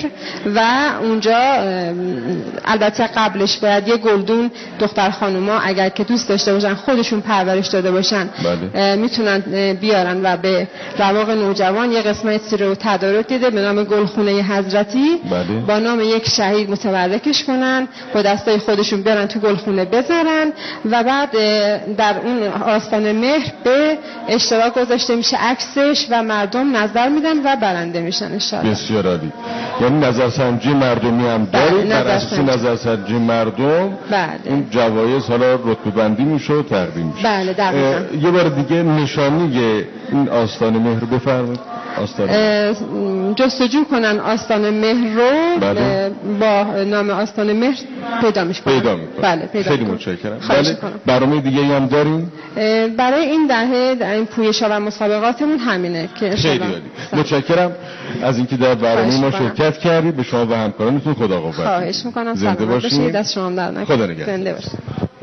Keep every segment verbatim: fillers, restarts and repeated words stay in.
مهر و اونجا البته قبلش باید یه گلدون دختر خانوما اگر که دوست داشته باشن خودشون پرورش داده باشن بله. میتونن بیارن و به رواق نوجوان یه قسمتی رو تدارک دیده به نام گلخونه حضرتی بله. با نام یک شهید متبرکش کنن با دستای خودشون برن تو گلخونه بذارن و بعد در اون آستان مهر به اشتراک گذاشته میشه عکسش و مردم نظر میدن و برنده میشن ان شاء الله. بسیار عالی. یعنی نظرسنجی مردمی هم دارید در اساس نظرسنجی مردم بله. این جوایز حالا رتبه بندی میشه و تقدیم میشه. بله دقیقاً. یه بار دیگه نشانی این آستان مهر رو بفرمایید. آستان جستجو کنن آستان مهر رو بله. با نام آستان مهر پیدا میکنن. پیدا میکنن. بله پیدا خیلی متشکرم. بله. برنامه دیگه ای هم داریم؟ برای این دهه در این پویش‌ها و مسابقاتمون همینه که خیلی عالی. متشکرم از اینکه در برنامه ما شرکت کردید. به شما و همکارانتون خدا قوت. خواهش میکنم. زنده باشید. دست شما در نکنه. خدا نگهدار. زنده باشید.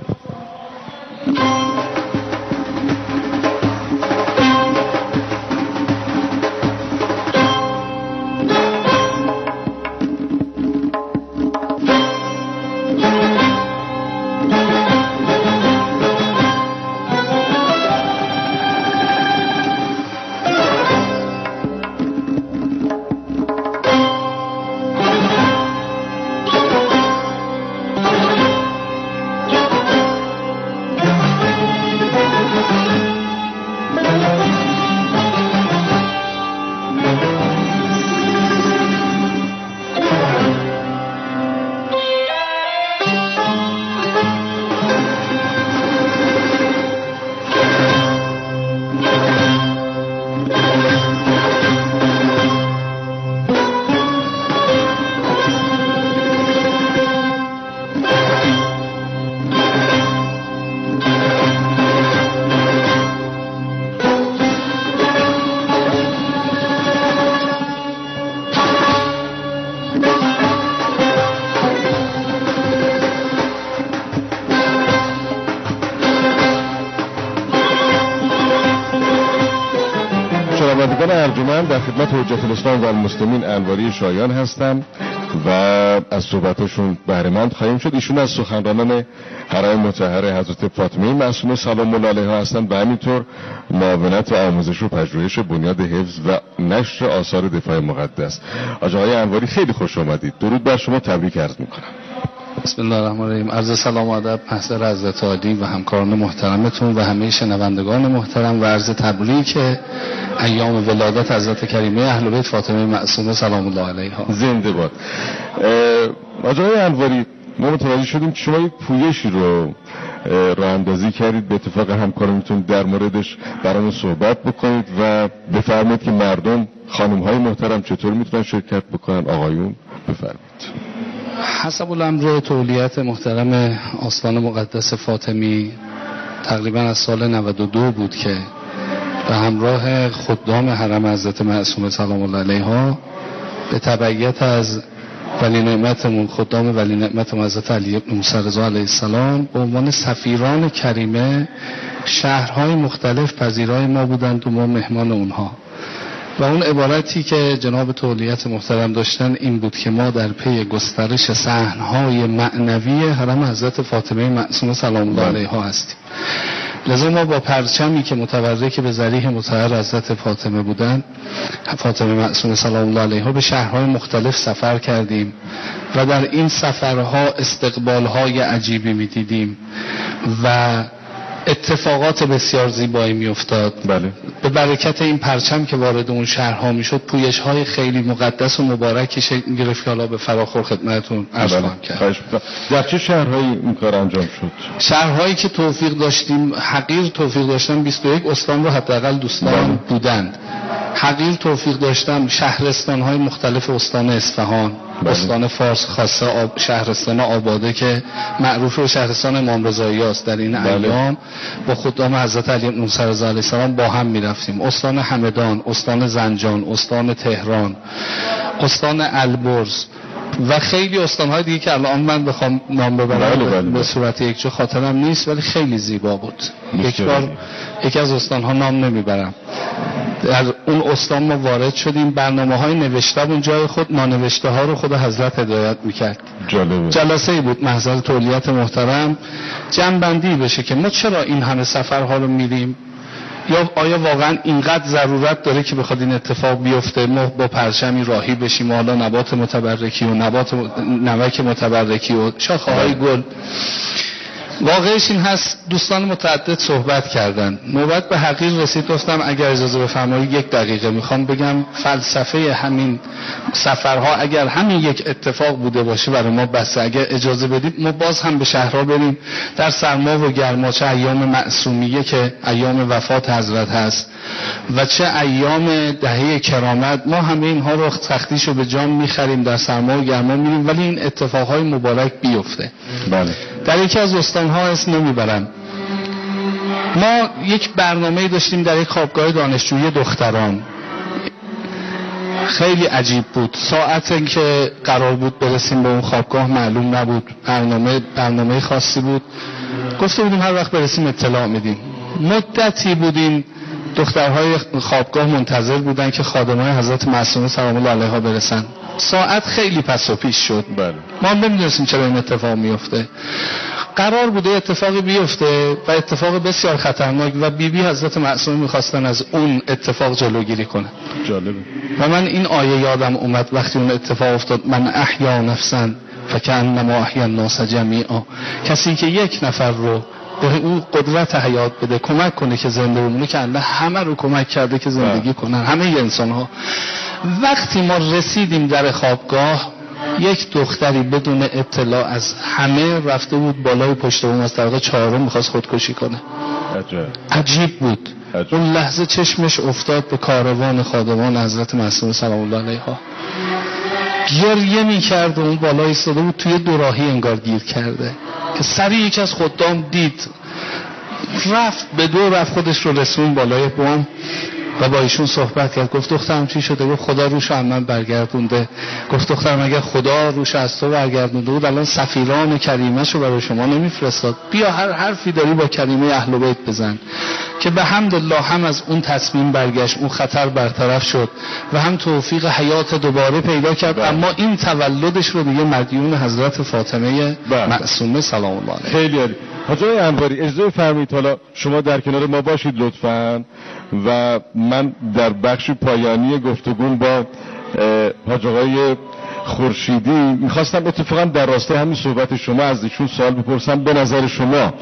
در خدمت حجت الاسلام و المسلمین انواری شایان هستم و از صحبتاشون بهره مند خواهیم شد. ایشون از سخنرانان حرم مطهر حضرت فاطمه معصومه سلام الله علیها هستند و همینطور معاونت و آموزش و پژوهش بنیاد حفظ و نشر آثار دفاع مقدس. آقای انواری خیلی خوش آمدید. درود بر شما، تبریک عرض میکنم. بسم الله الرحمن الرحیم. عرض سلام و ادب محضر حضرت عالی و همکاران محترمتون و همه شنوندگان محترم و عرض تبریک ایام ولادت حضرت کریمه اهل بیت فاطمه معصومه سلام الله علیها. زنده باد. آقای انواری، ما متوجه شدیم که شما یک پویشی رو راه اندازی کردید، به اتفاق همکارانتون در موردش برامون صحبت بکنید و بفرمایید که مردم خانم‌های محترم چطور میتونن شرکت بکنن. آقایون بفرمایید. حسب الامر تولیت محترم آستان مقدس فاطمی تقریبا از سال نود و دو بود که به همراه خدام حرم حضرت معصومه سلام الله علیها به تبعیت از ولی نعمتمون خدام ولی نعمتمون حضرت علی بن موسی رضا علیه السلام به عنوان سفیران کریمه شهرهای مختلف پذیرای ما بودند و ما مهمان اونها و اون عبارتی که جناب تولیت محترم داشتن این بود که ما در پی گسترش صحنهای معنوی حرم حضرت فاطمه معصومه سلام الله علیها هستیم. لذا ما با پرچمی که متبرک به ذریح مطهر حضرت فاطمه بودن فاطمه معصومه سلام الله علیها به شهرهای مختلف سفر کردیم و در این سفرها استقبالهای عجیبی می دیدیم و اتفاقات بسیار زیبایی می افتاد. بله. به برکت این پرچم که وارد اون شهرها می شد پویش های خیلی مقدس و مبارکی شکل گرفت که حالا به فراخور خدمتتون عرض خواهم کرد. در چه شهرهایی این کار انجام شد؟ شهرهایی که توفیق داشتیم حقیر توفیق داشتم بیست و یک استان رو حداقل دوستان بله. بودند. حقیر توفیق داشتم شهرستان‌های مختلف استان اصفهان، بله. استان فارس خاصه آب شهرستان آباده که معروف به شهرستان امام رضایی است. در این بله. ایام با خدام حضرت علی بن موسی رضا علیه السلام با هم می‌رفتیم. استان همدان، استان زنجان، استان تهران، استان البرز و خیلی استان‌های دیگه که الان من بخوام نام ببرم بله بله. به صورت یک جو خاطرم نیست ولی خیلی زیبا بود. یک بار یکی از استان‌ها نام نمیبرم. در اون استان ما وارد شدیم. برنامه های نوشته اون جای خود، نانوشته ها رو خود حضرت هدایت میکرد. جالبه. جلسه ای بود محضر تولیت محترم جمع‌بندی بشه که ما چرا این همه سفرها رو میریم، یا آیا واقعا اینقدر ضرورت داره که بخواد این اتفاق بیفته، ما با پرچمی راهی بشیم و حالا نبات متبرکی و نبات نمک متبرکی و شاخه‌های گل. واقعش این هست، دوستان متعدد صحبت کردن، نوبت به حقیق رسید. گفتم اگر اجازه بفرمایید یک دقیقه میخوام بگم فلسفه همین سفرها اگر همین یک اتفاق بوده باشه برای ما بسه. اگر اجازه بدید ما باز هم به شهرها بریم، در سرما و گرما، چه ایام معصومیه که ایام وفات حضرت هست و چه ایام دهه کرامت، ما همه اینها رو سختیشو به جان میخریم، در سرما و گرما میریم، ولی این اتفاقهای مبارک بیفته. بله. در یکی از استان‌ها اسم نمیبرم، ما یک برنامه داشتیم در یک خوابگاه دانشجویی دختران. خیلی عجیب بود. ساعتی که قرار بود برسیم به اون خوابگاه معلوم نبود. برنامه برنامه خاصی بود. گفته بودیم هر وقت برسیم اطلاع میدیم. مدتی بودیم دخترهای خوابگاه منتظر بودن که خادمای حضرت معصومه سلام الله علیها برسن. ساعت خیلی پس و پیش شد. بله. ما هم نمیدونستیم چرا این اتفاق میفته. قرار بوده اتفاقی بیفته و اتفاق بسیار خطرناک و بی بی حضرت معصومه میخواستن از اون اتفاق جلوگیری کنن. جالبه. و من این آیه یادم اومد وقتی اون اتفاق افتاد، من احیا نفسا فکأنما احیا الناس جمیعا. کسی که یک نفر رو به او قدرت حیات بده، کمک کنه که زنده بمونه، که الله همه رو کمک کرده که زندگی کنن، همه انسان ها. وقتی ما رسیدیم در خوابگاه، یک دختری بدون اطلاع از همه رفته بود بالای پشت بوم، از طبقه چهارم میخواست خودکشی کنه. عجب. عجیب بود. عجب. اون لحظه چشمش افتاد به کاروان خادمان حضرت معصومه سلام الله علیها. گریه میکرد و اون بالای ایستاده بود، توی دوراهی انگار گیر کرده که سری یکی از خدام دید، رفت به دو رفت خودش رو رسون بالای بوم و با ایشون صحبت کرد. گفت دخترم چی شده؟ گفت خدا روش از من برگردونده. گفت دخترم اگر خدا روش از تو برگردونده بود الان سفیران کریمه‌شو برای شما نمیفرستاد. بیا هر حرفی داری با کریمه اهل بیت بزن. که به حمدالله هم از اون تصمیم برگشت، اون خطر برطرف شد و هم توفیق حیات دوباره پیدا کرد. بله. اما این تولدش رو دیگه مدیون حضرت فاطمه بله. معصومه سلام الله علیها. خیلی عالی. حاج آقای انواری اجازه فرمایید حالا شما در کنار ما باشید لطفاً و من در بخش پایانی گفتگو با حاج آقای خورشیدی میخواستم اتفاقا در راستای همین صحبت شما از ایشون سوال بپرسم. به نظر شما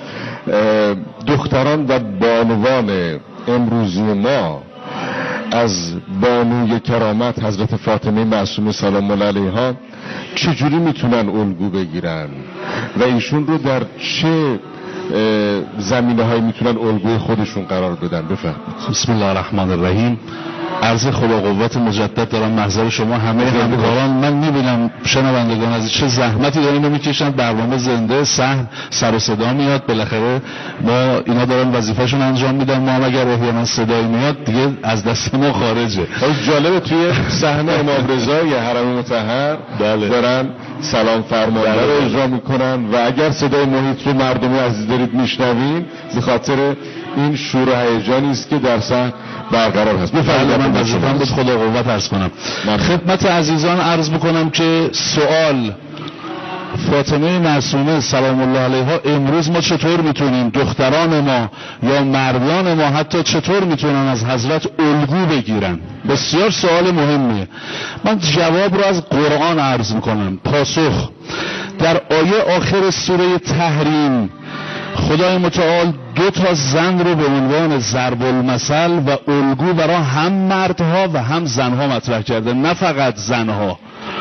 دختران و بانوان امروزی ما از بانوی کرامت حضرت فاطمه معصومه سلام الله علیها چجوری میتونن الگو بگیرن و ایشون رو در چه زمینه هایی میتونن الگوی خودشون قرار بدن؟ بفرمایید. بسم الله الرحمن الرحیم. عرض خدا قوت مجدد دارم محضر شما همه همکاران. من میبینم شنوندگان از چه زحمتی دارن میکشن، برنامه زنده صحن سر و صدا میاد، بالاخره ما اینا دارن وظیفه‌شون انجام میدن، ما هم اگر احیانا صدای میاد دیگه از دست ما خارجه. جالبه توی صحنه امام رضای حرم مطهر دارن سلام فرمانده رو اجرا میکنن و اگر صدای محیط رو مردم عزیز دارید میشنوین به خاطر این شور و هیجانی است که در صحن برقرار هست. بفرمایید. من وظیفه‌ام بود خدا قوت عرض کنم. خدمت عزیزان عرض بکنم که سوال فاطمه معصومه سلام الله علیها امروز ما چطور میتونیم، دختران ما یا مردان ما حتی چطور میتونن از حضرت الگو بگیرن؟ بسیار سوال مهمیه. من جواب رو از قرآن عرض میکنم. پاسخ در آیه آخر سوره تحریم خدای متعال دو تا زن رو به عنوان ضرب المثل و الگو برای هم مردها و هم زنها مطرح کرده، نه فقط زنها.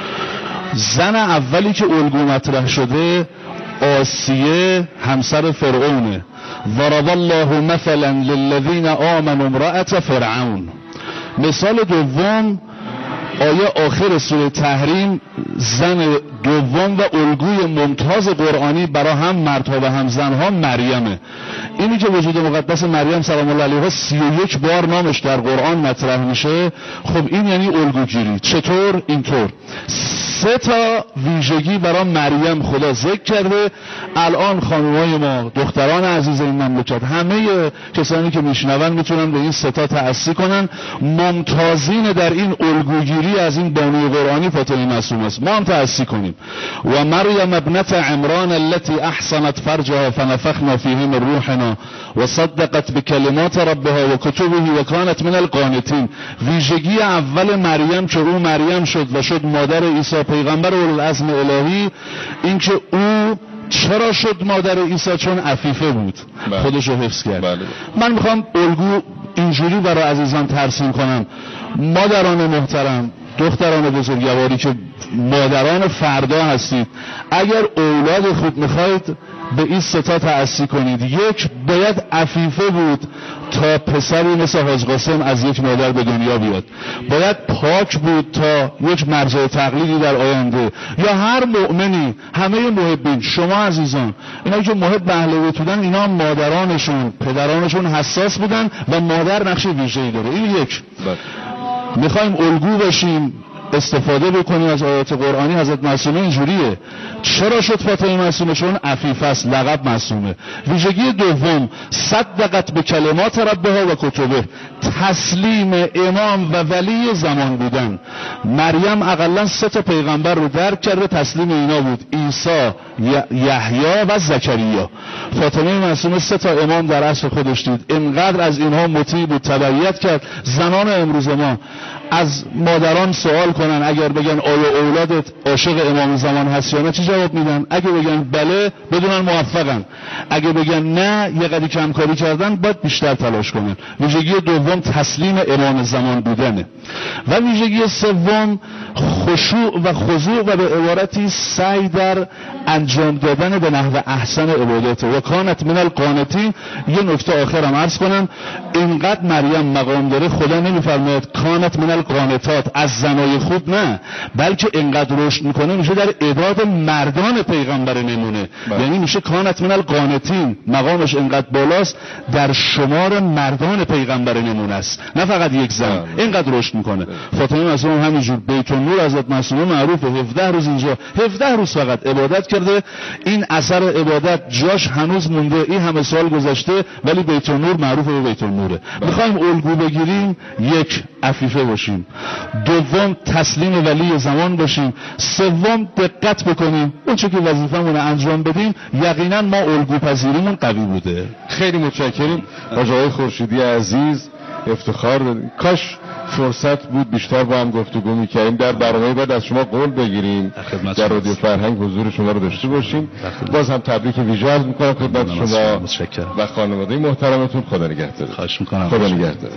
زن اولی که الگو مطرح شده آسیه همسر فرعونه. ضرب الله مثلا للذین آمنوا امرأة فرعون. مثال دوم آیه آخر سوره تحریم زن دوم و الگوی ممتاز قرآنی برای هم مردها و هم زنها مریمه. اینی که وجود مقدس مریم سلام الله علیها سی و یک بار نامش در قرآن مطرح میشه، خب این یعنی الگوگیری. چطور؟ اینطور سه تا ویژگی برای مریم خدا ذکر کرده. الان خانمای ما، دختران عزیز این مملکت، همه کسانی که میشنون میتونن به این سه تا تأسی کنن. ممتازین در این الگوگیری از این بانوی قرآنی فاطمه معصومه است. ما هم تأسی کنیم. و مریم ابنت عمران التي احصنت فرجها فنفخنا فیه من روحنا و صدقت بکلمات ربها و کتبه و کانت من القانتین. ویژگی اول مریم که او مریم شد و شد مادر عیسی پیغمبر اولوالعزم الهی، این که او چرا شد مادر عیسی؟ چون عفیفه بود، خودش رو حفظ کرد. بله. من میخوام الگو اینجوری برای عزیزان ترسیم کنم. مادران محترم، دختران بزرگواری که مادران فردا هستید، اگر اولاد خوب میخواید به این سه تا تأسی کنید. یک، باید عفیفه بود تا پسری مثل حاج قاسم از یک مادر به دنیا بیاد. باید پاک بود تا یک مرجع تقلیدی در آینده، یا هر مؤمنی، همه محبین، شما عزیزان، اینا که محب اهل بیت بودن، اینا مادرانشون، پدرانشون حساس بودن و مادر نقش ویژه‌ای داره. این یک. میخوایم الگو بشیم، استفاده بکنیم از آیات قرآنی. حضرت معصومه اینجوریه. چرا شد فاطمه معصومه؟ چون عفیف است، لقب معصومه. ویژگی دوم، صدقت به کلمات ربها و کتبه، تسلیم امام و ولی زمان بودن. مریم اقلا سه تا پیغمبر رو درک کرده، تسلیم اینا بود: عیسی، یحیی و زکریا. فاطمه معصومه سه تا امام در عصر خودش دید، اینقدر از اینها مطیع بود، تبعیت کرد. زنان امروز ما از مادران سوال کنن، اگر بگن آیا اولادت عاشق امام زمان هست یا نه، چی جواب میدن؟ اگه بگن بله، بدونن موفقن. اگه بگن نه، یه قدری کمکاری کردن، باید بیشتر تلاش کنن. ویژگی دوم تسلیم امام زمان بودنه. و ویژگی سوم خشوع و خضوع و به عبارتی سعی در انجام دادن به نحو احسن عبادت. و کانت من القانتین. یه نکته آخرم عرض کنم، اینقدر مریم مقام داره، خدا نمیفرماید کانت من القانتات، از زنای خوب نه، بلکه اینقدر رشد میکنه میشه در اعداد مردان پیغمبر نمونه. بله. یعنی میشه کانت من القانتین، مقامش اینقدر بالاست در شمار مردان پیغمبر نمونه است، نه فقط یک زن. بله. اینقدر رشد میکنه. فاطمه معصومه همینجور. بیت النور حضرت معصومه معروفه، هفده روز اینجا، هفده روز فقط عبادت کرده. این اثر عبادت جاش هنوز مونده، این همه سال گذشته، ولی بیت النور معروفه به بیت النوره. میخوایم الگو بگیریم، یک، عفیفه باشیم. دوم، تسلیم ولی زمان باشیم. سوم، دقت بکنیم اون چه که وظیفه‌مون رو انجام بدیم. یقینا ما الگو پذیریمون قوی بوده. خیلی متشکریم حاج آقای خورشیدی عزیز، افتخار داریم. کاش فرصت بود بیشتر با هم گفتگو می‌کردیم. در برنامه بعد از شما قول بگیریم در رادیو فرهنگ حضور شما رو داشته باشیم. باز هم تبریک ویژه عرض می‌کنم خدمت شما و خانواده محترمتون. خدا نگهدار. خواهش می‌کنم. خدا نگهدار.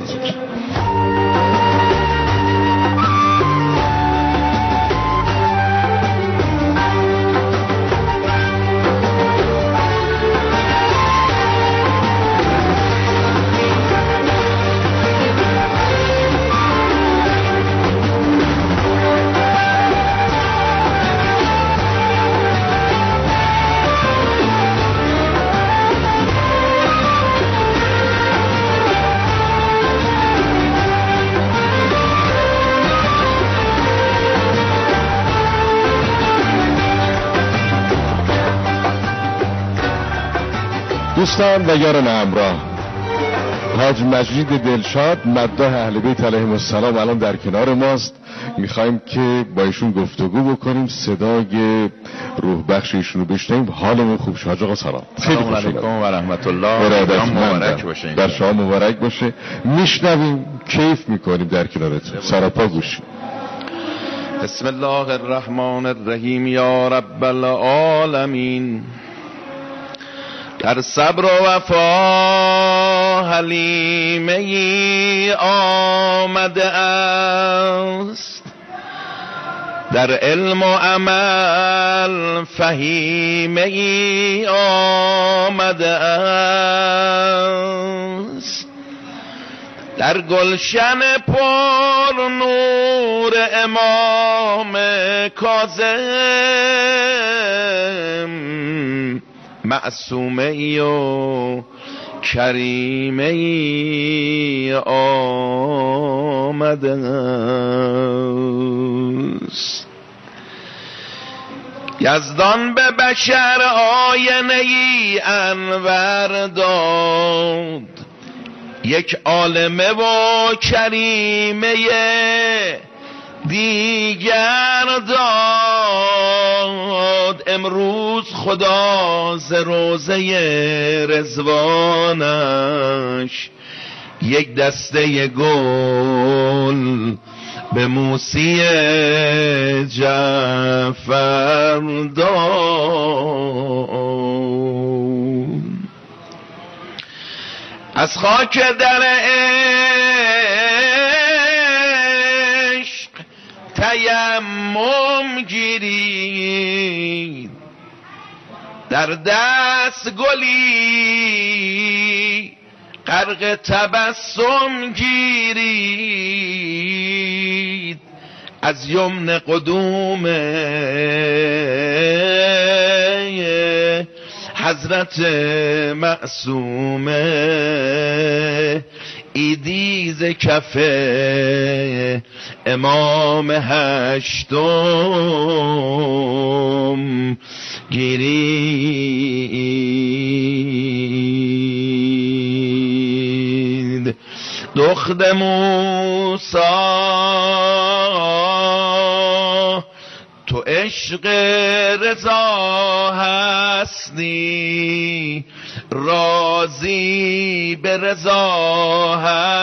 دوستان و یاران همراه، حاج مجید دلشاد مداح اهل بیت علیهم السلام الان در کنار ماست. میخوایم که با ایشون گفتگو بکنیم، صدای روح بخش ایشون رو بشنویم، حالمون خوب شه. حاج آقا سلام. خیلی خوش آمدید. سلام علیکم و رحمت الله. مبارک باشه. در شما مبارک باشه. میشنویم، کیف میکنیم در کنارتون. سراپا گوشیم. بسم الله الرحمن الرحیم. یا رب العالمین، در صبر و وفا حلیمه ای آمده است، در علم و عمل فهیمه ای آمده است، در گلشن پر نور امام کاظم معصومه ای و کریمه ای آمده است. یزدان به بشر آینه ای انور داد، یک عالمه و کریمه دیگر داد. امروز خدا ز روضه رضوانش یک دسته گل به موسی جعفر داد. از خاک در عشق تیمم گیرید، در دست گلی غرق تبسم گیرید. از یمن قدوم حضرت معصومه ایدیز کف امام هشتم گیرید. دخت موسی تو عشق رضا هستی، راضی به رضا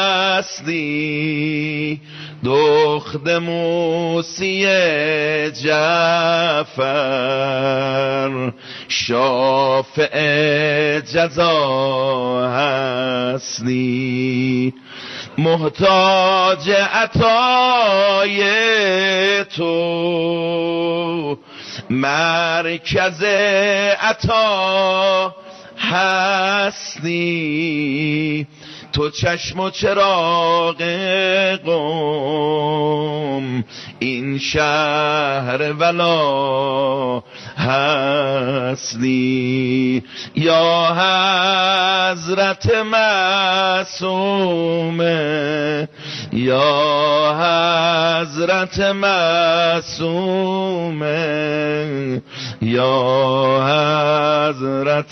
هستی. دخت موسی جعفر شافع جزا هستی. محتاج عطای تو مرکز عطا هستی. تو چشم و چراغ قوم این شهر ولا هستی. یا حضرت معصومه، یا حضرت معصومه، یا حضرت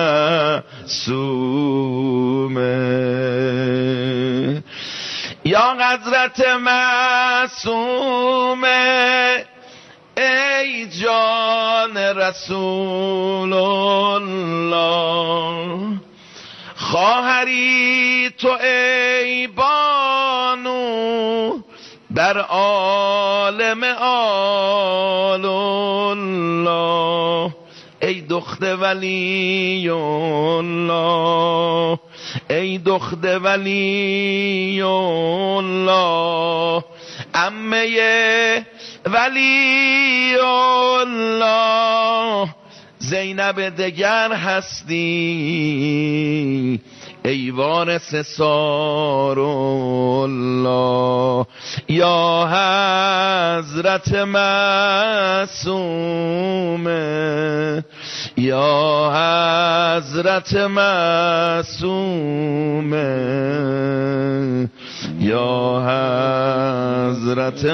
معصومه، یا حضرت معصومه. ای جان رسول الله، خواهری تو ای بانو در عالم آل الله. ای دخت ولی الله، ای دخت ولی الله، عمه ولی الله. زینب دگر هستی ای وارث سار الله. یا حضرت معصومه، یا حضرت معصومه، یا حضرت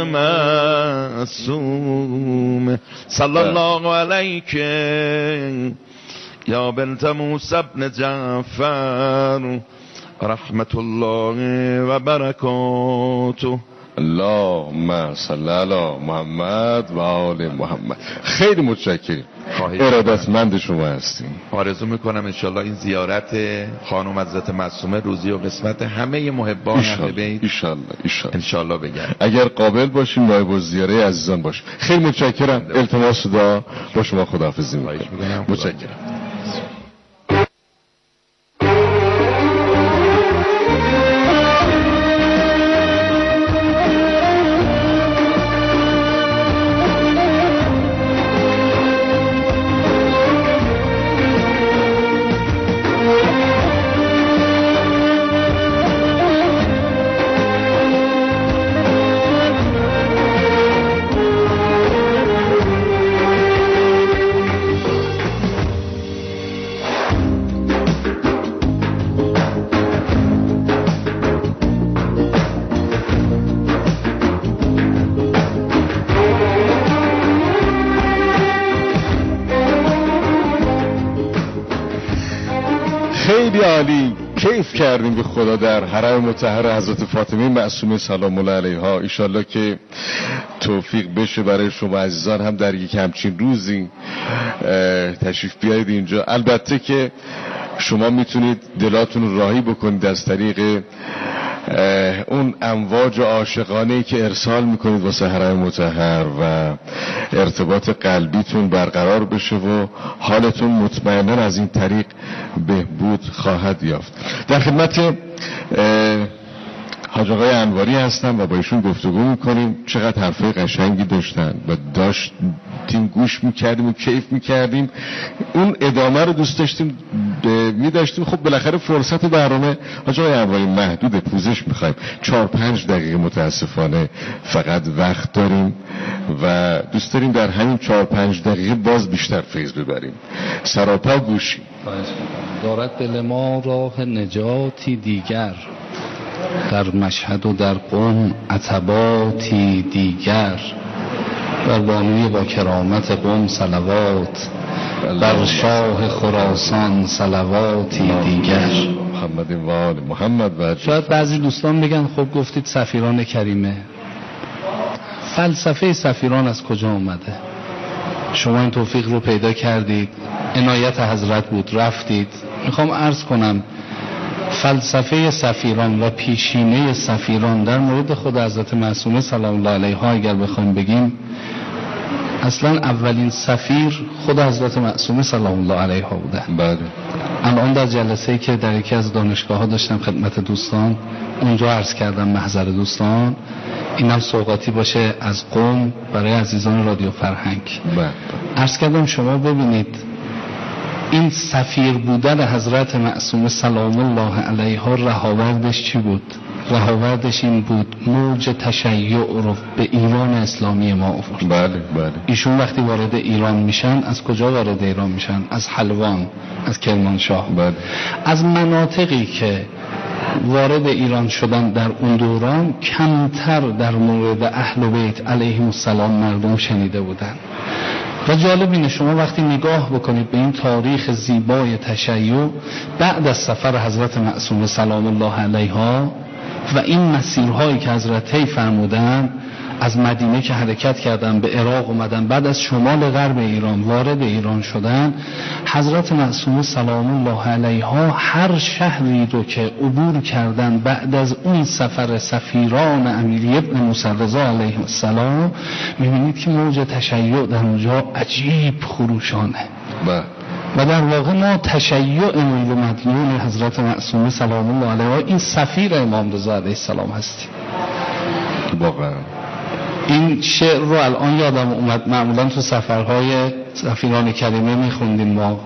معصومه. صلی الله علیک یا بنت موسی بن جعفر رحمت الله و برکاته. اللهم صل علی محمد و آل محمد. خیلی متشکریم، ارادتمند شما هستیم. آرزو میکنم انشالله این زیارت خانم حضرت معصومه روزی و قسمت همه محبان اهل بیت انشالله انشالله انشالله بگردد. اگر قابل باشیم نایب الزیاره عزیزان باشیم. خیلی متشکرم. التماس دعا با شما خداحافظی میکنم. متشکرم. خیلی عالی، کیف کردیم به خدا در حرم مطهر حضرت فاطمه معصومه سلام الله علیها. ایشالله که توفیق بشه برای شما عزیزان هم در یک همچین روزی تشریف بیایید اینجا. البته که شما میتونید دلاتون راهی بکنید از طریق اون امواج عاشقانه‌ای که ارسال میکنید واسه حرم مطهر و ارتباط قلبیتون برقرار بشه و حالتون مطمئنا از این طریق بهبود خواهد یافت. در خدمت حاج آقای انواری هستم و با ایشون گفتگو میکنیم. چقدر حرفای قشنگی داشتن و داشتیم گوش میکردیم و کیف میکردیم. اون ادامه رو دوست داشتیم میداشتیم. خب بالاخره فرصت برنامه حاج آقای انواری محدود، پوزش میخوایم، چهار پنج دقیقه متاسفانه فقط وقت داریم و دوست داریم در همین چهار پنج دقیقه باز بیشتر فیض ببریم. سراپا گوشی. دارد دل ما راه نجاتی دیگر، در مشهد و در قم عتباتی دیگر، بر بانوی با کرامت قم صلوات، بر شاه خراسان صلواتی دیگر. محمد وال محمد. و شاید بعضی دوستان بگن خب گفتید سفیران کریمه، فلسفه سفیران از کجا اومده؟ شما این توفیق رو پیدا کردید، عنایت حضرت بود، رفتید. میخوام عرض کنم فلسفه سفیران و پیشینه سفیران در مورد خود حضرت معصومه سلام الله علیها اگر بخوایم بگیم، اصلا اولین سفیر خود حضرت معصومه سلام الله علیها بودن. بله. الان در جلسه‌ای که در یکی از دانشگاه ها داشتم خدمت دوستان، اونجا عرض کردم محضر دوستان، اینم سوغاتی باشه از قم برای عزیزان رادیو فرهنگ. بله. عرض کردم شما ببینید این سفیر بودن حضرت معصومه سلام الله علیها رهاوردش چی بود؟ رهاوردش این بود موج تشیع رو به ایران اسلامی ما آورد. بله بله. ایشون وقتی وارد ایران میشن، از کجا وارد ایران میشن؟ از حلوان، از کرمانشاه. بله. از مناطقی که وارد ایران شدن در اون دوران کمتر در مورد اهل بیت علیهم السلام مردم شنیده بودن. و جالب اینه شما وقتی نگاه بکنید به این تاریخ زیبای تشیع بعد از سفر حضرت معصومه سلام الله علیها و این مسیرهایی که حضرت طی فرمودن، از مدینه که حرکت کردن به عراق اومدن، بعد از شمال غرب ایران وارد ایران شدن، حضرت معصومه سلام الله علیها هر شهری رو که عبور کردن بعد از اون سفر سفیران امیر ابن موسی رضا علیه السلام، میبینید که موج تشیع در اونجا عجیب خروشانه. بله. و در واقع ما تشیع میل مدیون حضرت معصومه سلام الله علیها این سفیر امام رضا علیه السلام هستیم. واقعا این شعر رو الان یادم اومد، معمولا تو سفرهای سفیران کریمه میخوندیم ما.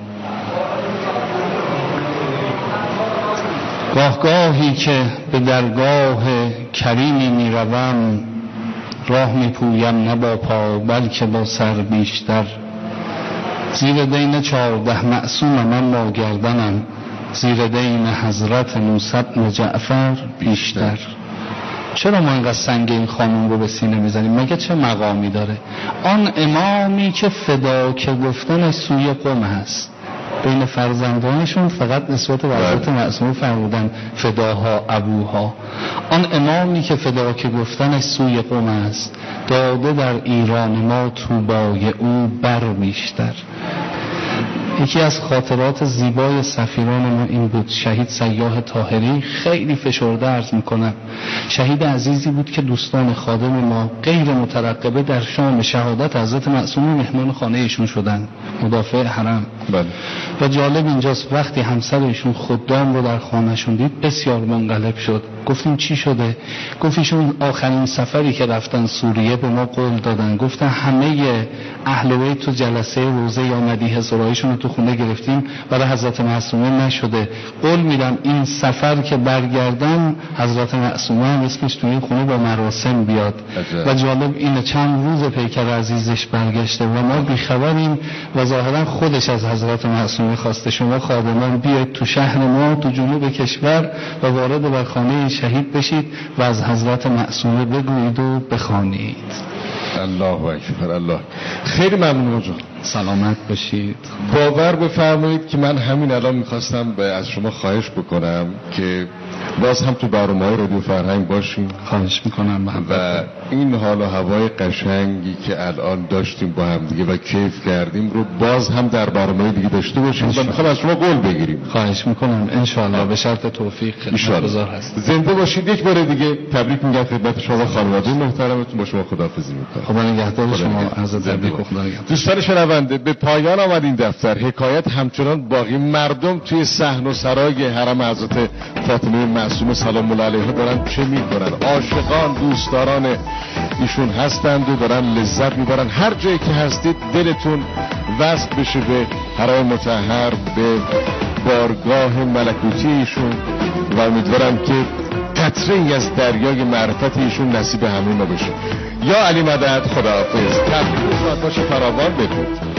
گاه گاهی که به درگاه کریمی میروم، راه میپویم نه با پا بلکه با سر بیشتر، زیر دین چارده معصوم من ما گردنم، زیر دین حضرت موسی بن جعفر بیشتر. چرا ما اینقدر سنگ این خانم رو به سینه میزنیم؟ مگه چه مقامی داره؟ آن امامی که فدا که گفتن سوی قم هست، بین فرزندانشون فقط نسبت به حضرت معصومه فرمودن فداها ابوها. آن امامی که فدا که گفتن سوی قم است، داده در ایران ما طوبای او بر بیشتر. یکی از خاطرات زیبای سفیران ما این بود. شهید سیاح طاهری، خیلی فشرده عرض میکنم، شهید عزیزی بود که دوستان خادم ما غیر مترقبه در شام شهادت حضرت معصومه مهمان خانه ایشون شدن، مدافع حرم. بله. و جالب اینجاست وقتی همسر ایشون خدام رو در خانهشون دید بسیار منقلب شد. گفتیم چی شده؟ گفت ایشون آخرین سفری که رفتن سوریه به ما قول دادن، گفتن همه اهل بیت تو جلسه روزه یا مدیحه سرایشون رو تو خونه گرفتیم، برای حضرت معصومه نشده. قول میدم این سفر که برگردن حضرت معصومه هم اسمش تو این خونه با مراسم بیاد. عجب. و جالب اینه چند روز پیکر عزیزش برگشته و ما بیخبریم و ظاهرا خودش از حضرت معصومه خواسته شما خادمان بیاید تو شهر ما تو جنوب کشور و وارد بر خانه شهید بشید و از حضرت معصومه بگویید و بخوانید. الله اکبر. الله. خیلی ممنون. سلامت باشید. باور بفرمایید که من همین الان میخواستم از شما خواهش بکنم که باز هم تو برنامه‌های رادیو فرهنگ باشیم. خواهش میکنم. و این حال و هوای قشنگی که الان داشتیم با هم دیگه و کیف کردیم رو باز هم در برنامه دیگه داشته باشیم. من میخوام از شما قول بگیریم. خواهش میکنم ان شاء الله به شرط توفیق خدمتگزار هستم. زنده باشید. یک بار دیگه تبریک میگم خدمت شما خانواده محترمتون. با شما خداحافظی میکنم. خدا نگهدار شما. عرض تبریک و خدا نگهدار. دوستان شنونده، به پایان آمد این دفتر. حکایت همچنان باقی. مردم توی صحن و سرای حرم حضرت فاطمه معصومه سلام الله علیها دارن چه میکنن؟ عاشقان دوستداران ایشون هستند و دارن لذت میبرن. هر جایی که هستید دلتون وصل بشه به حرم مطهر، به بارگاه ملکوتی ایشون و امیدوارم که قطره ای از دریای معرفت ایشون نصیب همه ما بشه. یا علی مدد. خداحافظ. تبریک و شاد باشه فراوان. بدرود.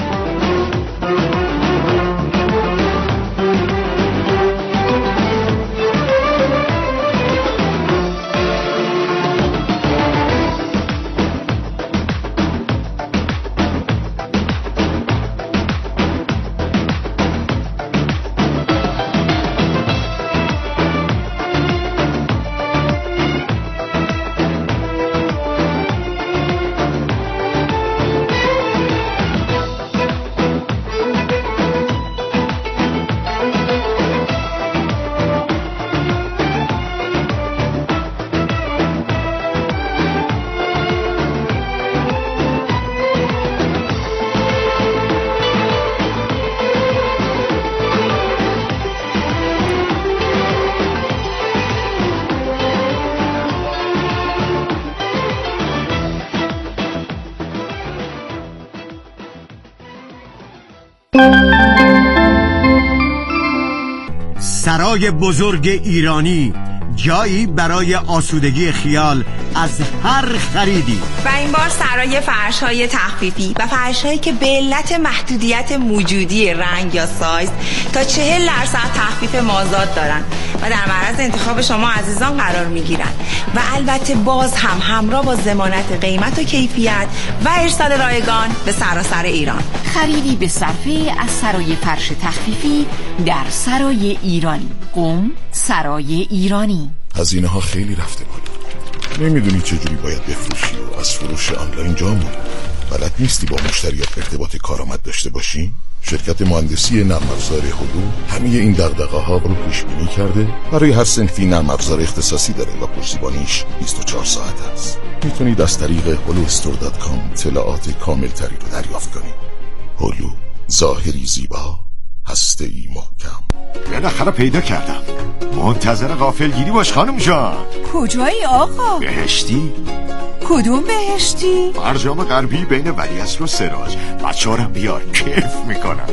سرای بزرگ ایرانی، جایی برای آسودگی خیال از هر خریدی. و این بار سرای فرش‌های تخفیفی و فرش‌هایی که به علت محدودیت موجودی رنگ یا سایز تا چهل درصد تخفیف مازاد دارن و در معرض انتخاب شما عزیزان قرار میگیرن و البته باز هم همراه با ضمانت قیمت و کیفیت و ارسال رایگان به سراسر ایران. خریدی به صرفه از سرای فرش تخفیفی در سرای ایرانی. قم سرای ایرانی. هزینه ها خیلی رفته بالا. نمیدونی چجوری باید بفروشی و از فروش آنلاین جا موندی. بلد نیستی با مشتریات ارتباط کارآمد داشته باشی؟ شرکت مهندسی نرم افزار هلو همه این دغدغه ها رو پیش بینی کرده. برای هر صنفی نرم افزار اختصاصی داره و پشتیبانیش بیست و چهار ساعت است. میتونید از طریق هلو استور دات کام اطلاعات کامل تری رو دریافت کنید. هلو، ظاهری زیبا، هسته‌ای محکم. بالاخره پیدا کردم. منتظر غافلگیری باش خانم جان. کجایی آقا؟ بهشتی. کدوم بهشتی؟ فرجام غربی بین ولیعصر و سراج. بچه‌هارم بیار، کیف میکنن.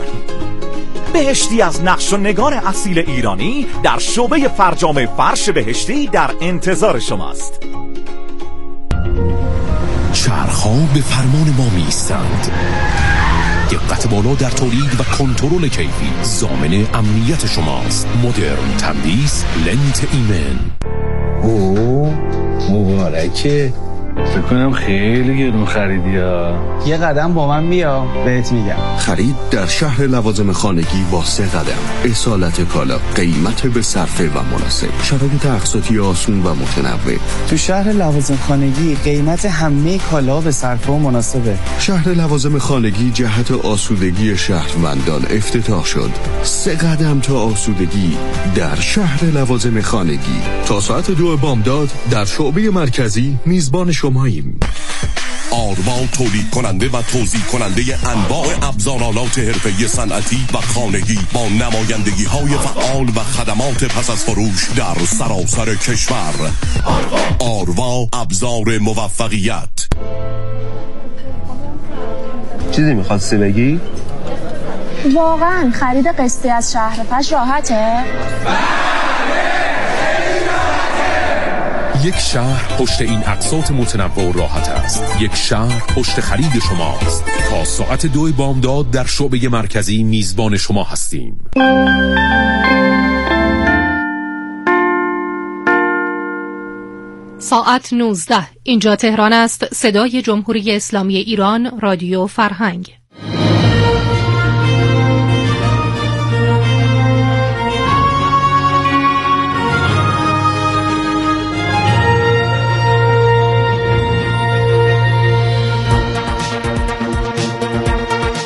بهشتی از نقش و نگار اصیل ایرانی در شعبه فرجام فرش بهشتی در انتظار شماست. چرخ‌ها به فرمان ما میستند. دقت بالا در تولید و کنترل کیفی ضامن امنیت شماست. مدرن تندیس لنت ایمن. اوه مبارکه. فکر کنم خیلی گرون خریدی ها. یه قدم با من بیا بهت میگم. خرید در شهر لوازم خانگی با سه قدم. اصالت کالا، قیمت به صرفه و مناسب، شرایط اقساطی آسون و متنوع. تو شهر لوازم خانگی قیمت همه کالا به صرفه و مناسبه. شهر لوازم خانگی جهت آسودگی شهروندان افتتاح شد. سه قدم تا آسودگی در شهر لوازم خانگی. تا ساعت دو بامداد در شعبه مرکزی میزبان شماییم. آروا تولید کننده و توزیع کننده انواع ابزارالات حرفه‌ای صنعتی و خانگی با نمایندگی های فعال و خدمات پس از فروش در سراسر کشور. آروا ابزار موفقیت. چیزی میخواستی بگی؟ واقعا خرید قسطی از شهر فش راحته؟ یک شهر پشت این اقساط متنوع و راحت است. یک شهر پشت خرید شماست. تا ساعت دو بامداد در شعبه مرکزی میزبان شما هستیم. ساعت نوزده. اینجا تهران است. صدای جمهوری اسلامی ایران، رادیو فرهنگ.